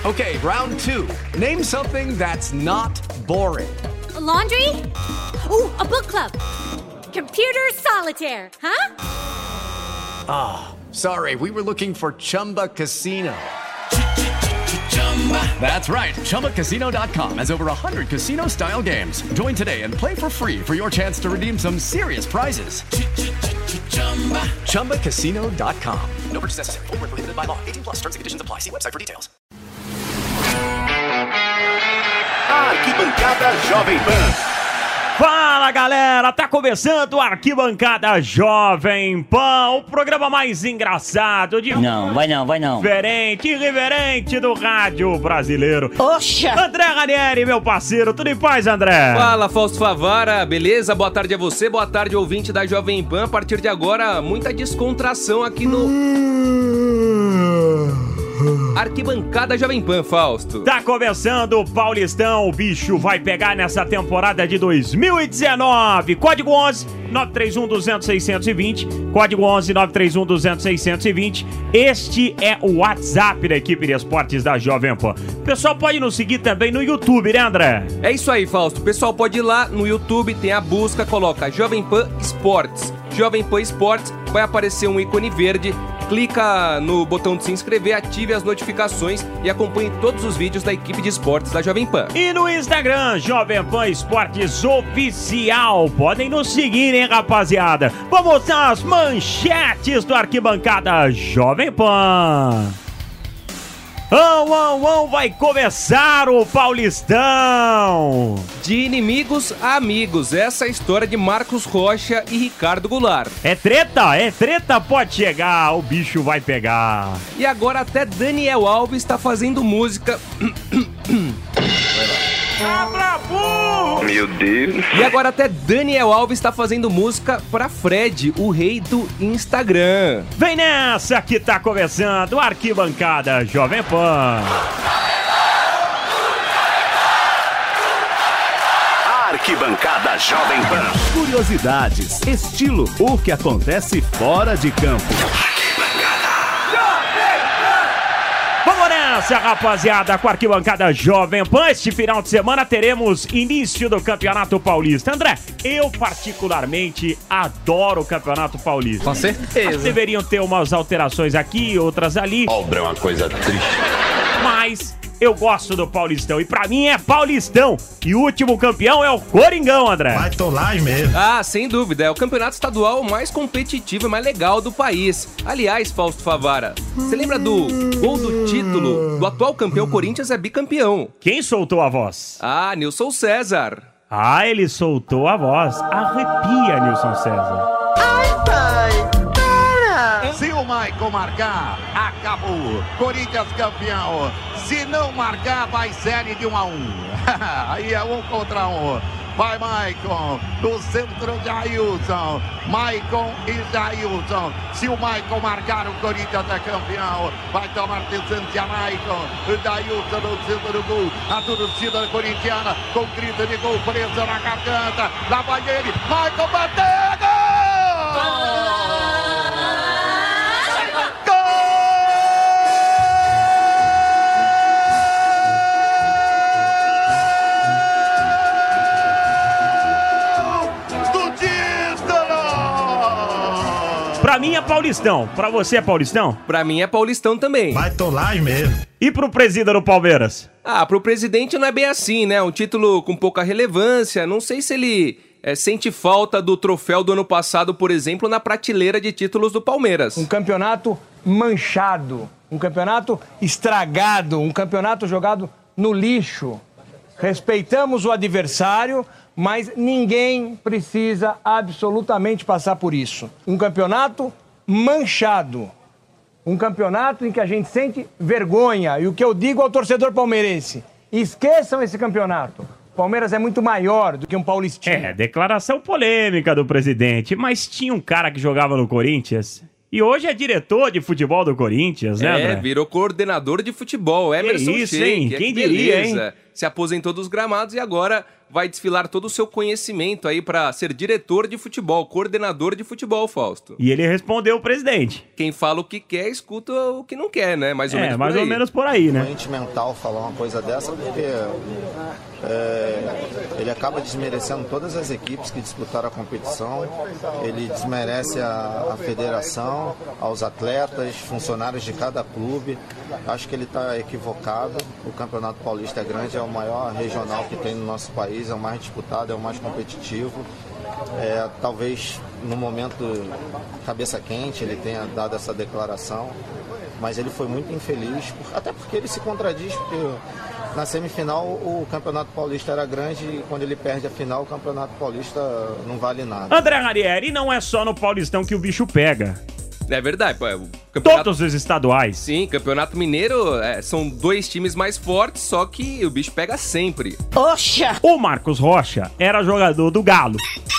Okay, round 2. Name something that's not boring. A laundry? Ooh, a book club. Computer solitaire, huh? Ah, sorry, we were looking for Chumba Casino. That's right, ChumbaCasino.com has over 100 casino-style games. Join today and play for free for your chance to redeem some serious prizes. ChumbaCasino.com. No purchase necessary. Void where prohibited by law. 18 plus terms and conditions apply. See website for details. Arquibancada Jovem Pan. Fala galera, tá começando o Arquibancada Jovem Pan, o programa mais engraçado de... Não, vai não. Diferente, irreverente do rádio brasileiro. Oxa! André Ranieri, meu parceiro, tudo em paz, André? Fala, Fausto Favara, beleza? Boa tarde a você, boa tarde, ouvinte da Jovem Pan. A partir de agora, muita descontração aqui no... Arquibancada Jovem Pan, Fausto. Tá começando o Paulistão, o bicho vai pegar nessa temporada de 2019. Código 11 931-200-620. Código 11 931-200-620. Este é o WhatsApp da equipe de esportes da Jovem Pan. O pessoal pode nos seguir também no YouTube, né, André? É isso aí, Fausto. O pessoal pode ir lá no YouTube, tem a busca, coloca Jovem Pan Esportes. Jovem Pan Esportes, vai aparecer um ícone verde. Clica no botão de se inscrever, ative as notificações e acompanhe todos os vídeos da equipe de esportes da Jovem Pan. E no Instagram, Jovem Pan Esportes Oficial. Podem nos seguir, hein, rapaziada? Vamos às manchetes do Arquibancada Jovem Pan. Vai começar o Paulistão! De inimigos a amigos, essa é a história de Marcos Rocha e Ricardo Goulart. É treta, pode chegar, o bicho vai pegar. E agora até Daniel Alves está fazendo música... Meu Deus. E agora até Daniel Alves está fazendo música pra Fred, o rei do Instagram. Vem nessa que tá começando o Arquibancada Jovem Pan. Arquibancada Jovem Pan. Curiosidades, estilo, o que acontece fora de campo. Vamos nessa, rapaziada, com a Arquibancada Jovem Pan. Este final de semana teremos início do Campeonato Paulista. André, eu particularmente adoro o Campeonato Paulista. Com certeza. Mas deveriam ter umas alterações aqui, outras ali. Obra é uma coisa triste. Mas eu gosto do Paulistão. E pra mim é Paulistão. E o último campeão é o Coringão, André. Vai tolar mesmo. Ah, sem dúvida. É o campeonato estadual mais competitivo e mais legal do país. Aliás, Fausto Favara, você lembra do gol do título do atual campeão Corinthians é bicampeão? Quem soltou a voz? Ah, Nilson César. Ah, ele soltou a voz. Arrepia, Nilson César. Se o Maicon marcar, acabou. Corinthians campeão. Se não marcar, vai série de 1-1. Aí é 1 contra 1. Vai Maicon, no centro de Ailson. Maicon e Jailson. Se o Maicon marcar, o Corinthians é campeão. Vai tomar distância Maicon. Jailson no centro do gol. A torcida corintiana com grito de gol preso na garganta. Lá vai ele. Maicon bateu! Gol! Pra mim é Paulistão. Pra você é Paulistão? Pra mim é Paulistão também. Vai tolar mesmo. E pro presidente do Palmeiras? Ah, pro presidente não é bem assim, né? Um título com pouca relevância. Não sei se ele sente falta do troféu do ano passado, por exemplo, na prateleira de títulos do Palmeiras. Um campeonato manchado, um campeonato estragado, um campeonato jogado no lixo. Respeitamos o adversário, mas ninguém precisa absolutamente passar por isso. Um campeonato manchado. Um campeonato em que a gente sente vergonha. E o que eu digo ao torcedor palmeirense, esqueçam esse campeonato. O Palmeiras é muito maior do que um paulistinho. É, declaração polêmica do presidente. Mas tinha um cara que jogava no Corinthians e hoje é diretor de futebol do Corinthians, né, André? Virou coordenador de futebol, Emerson isso, Sheik. hein? Quem diria, hein? Se aposentou dos gramados e agora vai desfilar todo o seu conhecimento aí pra ser diretor de futebol, coordenador de futebol, Fausto. E ele respondeu o presidente. Quem fala o que quer, escuta o que não quer, né? Mais ou menos por aí. Mais ou menos por aí, né? É mental falar uma coisa dessa, porque ele acaba desmerecendo todas as equipes que disputaram a competição, ele desmerece a federação, aos atletas, funcionários de cada clube. Acho que ele está equivocado. O Campeonato Paulista é grande, é o maior regional que tem no nosso país, é o mais disputado, é o mais competitivo. Talvez no momento cabeça quente ele tenha dado essa declaração, mas ele foi muito infeliz, até porque ele se contradiz, porque na semifinal o Campeonato Paulista era grande e quando ele perde a final o Campeonato Paulista não vale nada. André Ranieri, não é só no Paulistão que o bicho pega. É verdade, pô. Todos os estaduais. Sim, Campeonato Mineiro são 2 times mais fortes, só que o bicho pega sempre. Oxa! O Marcos Rocha era jogador do Galo.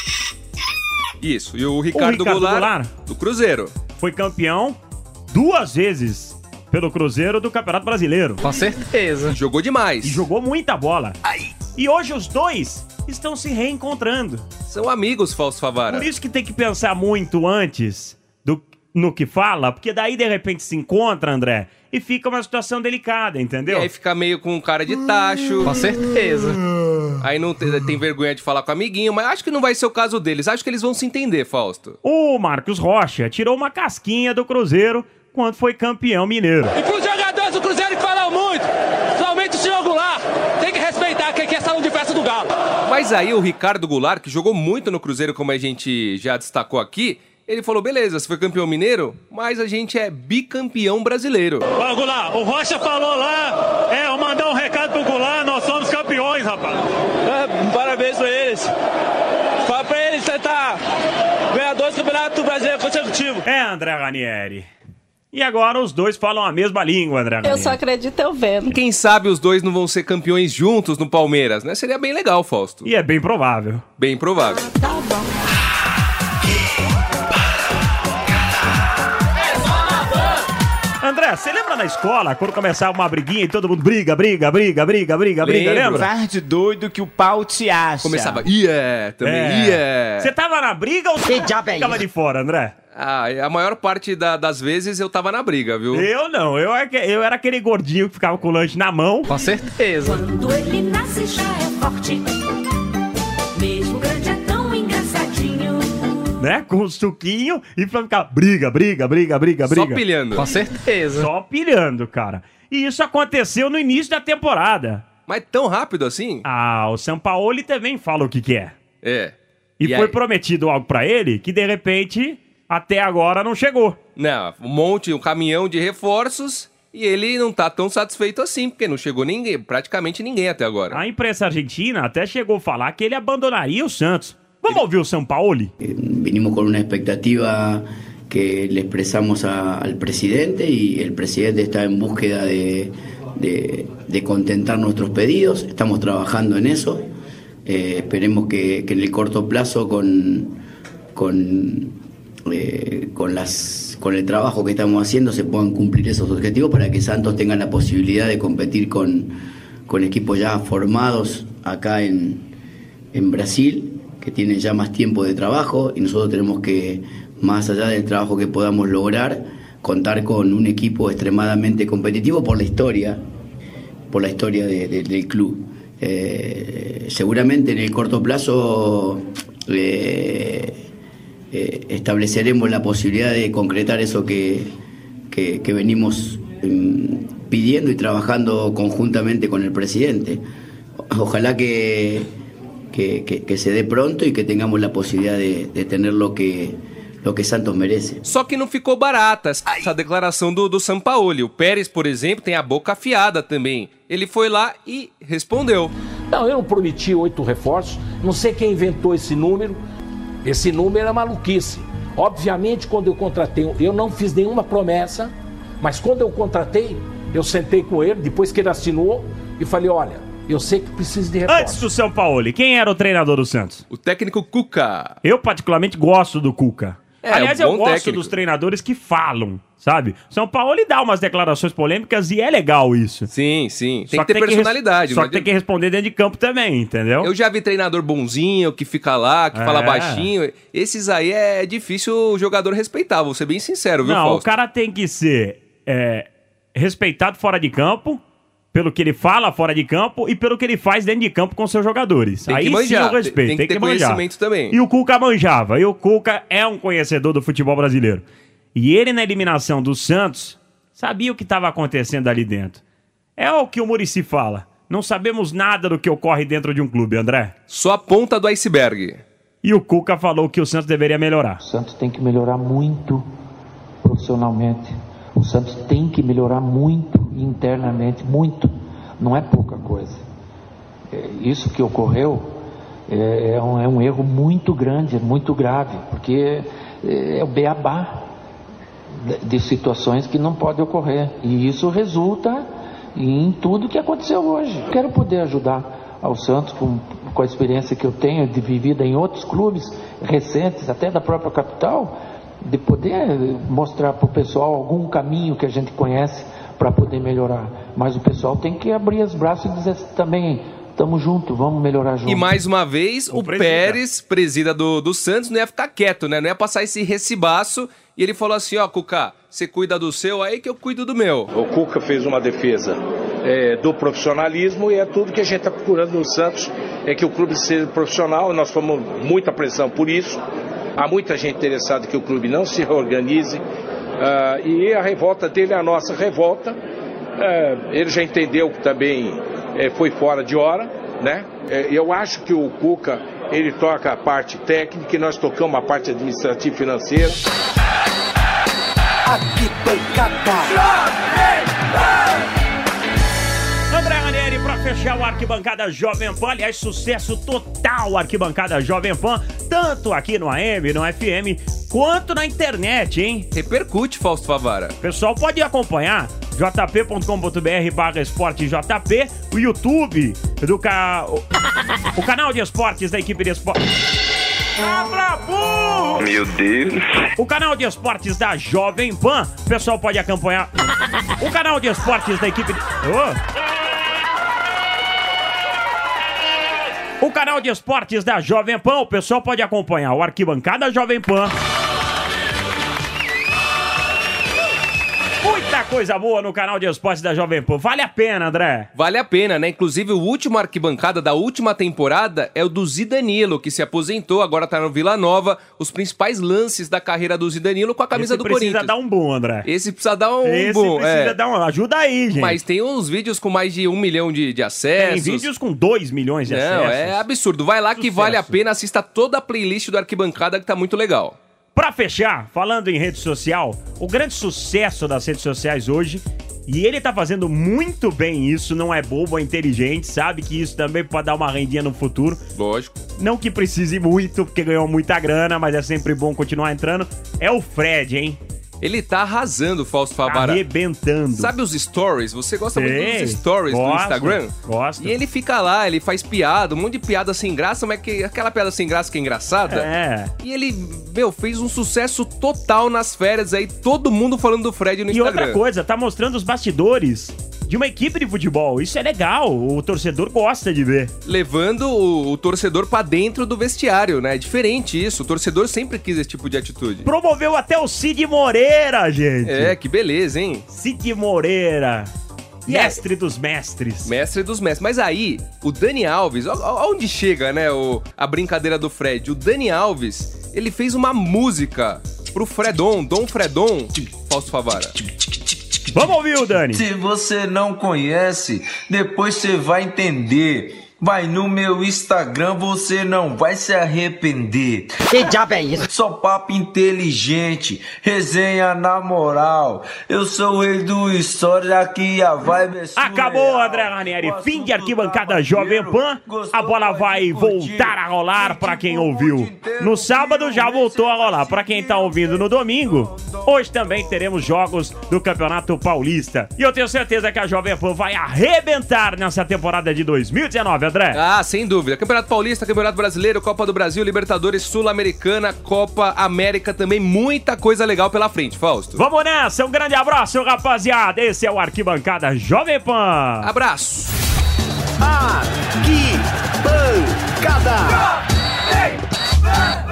Isso, e o Ricardo Goulart do Cruzeiro. Foi campeão 2 vezes pelo Cruzeiro do Campeonato Brasileiro. Com certeza. Jogou demais. E jogou muita bola. E hoje os dois estão se reencontrando. São amigos, Fausto Favara. Por isso que tem que pensar muito antes no que fala, porque daí de repente se encontra, André, e fica uma situação delicada, entendeu? E aí fica meio com cara de tacho. Com certeza. Aí não tem vergonha de falar com o amiguinho, mas acho que não vai ser o caso deles. Acho que eles vão se entender, Fausto. O Marcos Rocha tirou uma casquinha do Cruzeiro quando foi campeão mineiro. E pros jogadores do Cruzeiro que falam muito, somente o senhor Goulart tem que respeitar quem quer salão de festa do Galo. Mas aí o Ricardo Goulart, que jogou muito no Cruzeiro, como a gente já destacou aqui, ele falou, beleza, você foi campeão mineiro, mas a gente é bicampeão brasileiro. Ó, Goulart, o Rocha falou lá, eu mandar um recado pro Goulart, nós somos campeões, rapaz. Parabéns pra eles. Fala pra eles tentar ganhar 2 campeonatos brasileiros consecutivos. André Ranieri. E agora os dois falam a mesma língua, André Ranieri. Eu só acredito eu vendo. Quem sabe os dois não vão ser campeões juntos no Palmeiras, né? Seria bem legal, Fausto. E é bem provável. Bem provável. Tá bom. André, você lembra na escola, quando começava uma briguinha e todo mundo briga, lembra? Faz de doido que o pau te acha. Começava, também. Você tava na briga ou você ficava de fora, André? A maior parte das vezes eu tava na briga, viu? Eu não, eu era aquele gordinho que ficava com o lanche na mão. Com certeza. Quando ele nasce já é forte, mesmo grande é tão engraçadinho. Né? Com o suquinho e pra ficar briga. Só pilhando. Com certeza. Só pilhando, cara. E isso aconteceu no início da temporada. Mas tão rápido assim? O Sampaoli também fala o que quer. E foi prometido algo pra ele que de repente até agora não chegou. Não, um caminhão de reforços e ele não tá tão satisfeito assim, porque não chegou praticamente ninguém até agora. A imprensa argentina até chegou a falar que ele abandonaria o Santos. Vamos ouvir o Sampaoli? Vinimos con una expectativa que le expresamos al presidente y el presidente está en búsqueda de contentar nuestros pedidos. Estamos trabajando en eso. Esperemos que en el corto plazo con el trabajo que estamos haciendo se puedan cumplir esos objetivos para que Santos tenga la posibilidad de competir con equipos ya formados acá en Brasil, que tienen ya más tiempo de trabajo, y nosotros tenemos que, más allá del trabajo que podamos lograr, contar con un equipo extremadamente competitivo por la historia del club. Seguramente en el corto plazo estableceremos la posibilidad de concretar eso que venimos pidiendo y trabajando conjuntamente con el presidente. Ojalá que se dê pronto e que tenhamos a possibilidade de ter o que Santos merece. Só que não ficou barata essa declaração do Sampaoli. O Pérez, por exemplo, tem a boca afiada também. Ele foi lá e respondeu. Não, eu não prometi 8 reforços. Não sei quem inventou esse número. Esse número é maluquice. Obviamente, quando eu contratei, eu não fiz nenhuma promessa, mas quando eu contratei, eu sentei com ele, depois que ele assinou, e falei, olha, eu sei que precisa de reforço. Antes do Sampaoli, quem era o treinador do Santos? O técnico Cuca. Eu particularmente gosto do Cuca. Aliás, eu gosto dos treinadores que falam, sabe? São Paulo, ele dá umas declarações polêmicas e é legal isso. Sim. Tem que ter personalidade. Só que tem que responder dentro de campo também, entendeu? Eu já vi treinador bonzinho, que fica lá, que fala baixinho. Esses aí é difícil o jogador respeitar, vou ser bem sincero, viu, Fausto? Não, o cara tem que ser respeitado fora de campo, pelo que ele fala fora de campo e pelo que ele faz dentro de campo com seus jogadores. Tem que manjar, sim eu respeito. tem que ter conhecimento também. E o Cuca manjava. E o Cuca é um conhecedor do futebol brasileiro. E ele, na eliminação do Santos, sabia o que estava acontecendo ali dentro. É o que o Muricy fala. Não sabemos nada do que ocorre dentro de um clube, André. Só a ponta do iceberg. E o Cuca falou que o Santos deveria melhorar. O Santos tem que melhorar muito profissionalmente. O Santos tem que melhorar muito internamente, muito. Não é pouca coisa. Isso que ocorreu é um erro muito grande, muito grave, porque é o beabá de situações que não podem ocorrer. E isso resulta em tudo que aconteceu hoje. Quero poder ajudar ao Santos com a experiência que eu tenho de vivida em outros clubes recentes, até da própria capital, de poder mostrar para o pessoal algum caminho que a gente conhece para poder melhorar. Mas o pessoal tem que abrir os braços e dizer também, tamo junto, vamos melhorar junto. E mais uma vez, o Pérez, presida do Santos, não ia ficar quieto, né? Não ia passar esse recibaço. E ele falou assim, Cuca, você cuida do seu aí que eu cuido do meu. O Cuca fez uma defesa do profissionalismo e é tudo que a gente está procurando no Santos, é que o clube seja profissional. Nós fomos muita pressão por isso. Há muita gente interessada que o clube não se reorganize. E a revolta dele é a nossa revolta. Ele já entendeu que também foi fora de hora, né? Eu acho que o Cuca, ele toca a parte técnica e nós tocamos a parte administrativa e financeira. André Ranieri para fechar o Arquibancada Jovem Pan. Aliás, sucesso total o Arquibancada Jovem Pan, tanto aqui no AM, no FM, quanto na internet, hein? Repercute, Fausto Favara. O pessoal pode acompanhar jp.com.br/esportejp, o YouTube o canal de esportes da equipe de esportes. Meu Deus. O canal de esportes da Jovem Pan. O pessoal pode acompanhar o canal de esportes da equipe de... O canal de esportes da Jovem Pan. O pessoal pode acompanhar o Arquibancada Jovem Pan. Muita coisa boa no canal de esportes da Jovem Pan. Vale a pena, André. Vale a pena, né? Inclusive, o último Arquibancada da última temporada é o do Zidanilo, que se aposentou, agora tá no Vila Nova. Os principais lances da carreira do Zidanilo com a camisa do Corinthians. Esse precisa dar um boom, André. Esse precisa dar um boom. Esse precisa dar um... Ajuda aí, gente. Mas tem uns vídeos com mais de 1 milhão de acessos. Tem vídeos com 2 milhões de acessos. Não, é absurdo. Vai lá que vale a pena. Assista toda a playlist do Arquibancada, que tá muito legal. Pra fechar, falando em rede social, o grande sucesso das redes sociais hoje, e ele tá fazendo muito bem isso, não é bobo, é inteligente, sabe que isso também pode dar uma rendinha no futuro. Lógico. Não que precise muito, porque ganhou muita grana, mas é sempre bom continuar entrando. É o Fred, hein? Ele tá arrasando, Fausto Favara. Arrebentando. Sabe os stories? Você gosta muito dos stories do Instagram? Gosto. E ele fica lá, ele faz piada, um monte de piada sem graça, mas aquela piada sem graça que é engraçada. E ele, fez um sucesso total nas férias aí, todo mundo falando do Fred no Instagram. E outra coisa, tá mostrando os bastidores de uma equipe de futebol. Isso é legal, o torcedor gosta de ver. Levando o torcedor pra dentro do vestiário, né? É diferente isso, o torcedor sempre quis esse tipo de atitude. Promoveu até o Cid Moreira, gente. Que beleza, hein? Cid Moreira. Mestre dos mestres. Mestre dos mestres. Mas aí, o Dani Alves, onde chega, né, a brincadeira do Fred? O Dani Alves, ele fez uma música pro Fredon, Dom Fredon, Fausto Favara. Vamos ouvir o Dani. Se você não conhece, depois você vai entender. Vai no meu Instagram, você não vai se arrepender. Que diabo é isso? Só papo inteligente, resenha na moral. Eu sou o rei do história, aqui a vibe é surreal. Acabou, André Ranieri. Fim de Arquibancada Jovem Pan. A bola vai voltar a rolar pra quem ouviu no sábado, já voltou a rolar. Pra quem tá ouvindo no domingo, hoje também teremos jogos do Campeonato Paulista. E eu tenho certeza que a Jovem Pan vai arrebentar nessa temporada de 2019. André? Ah, sem dúvida. Campeonato Paulista, Campeonato Brasileiro, Copa do Brasil, Libertadores, Sul-Americana, Copa América também. Muita coisa legal pela frente, Fausto. Vamos nessa, um grande abraço, rapaziada. Esse é o Arquibancada Jovem Pan. Abraço. Arquibancada.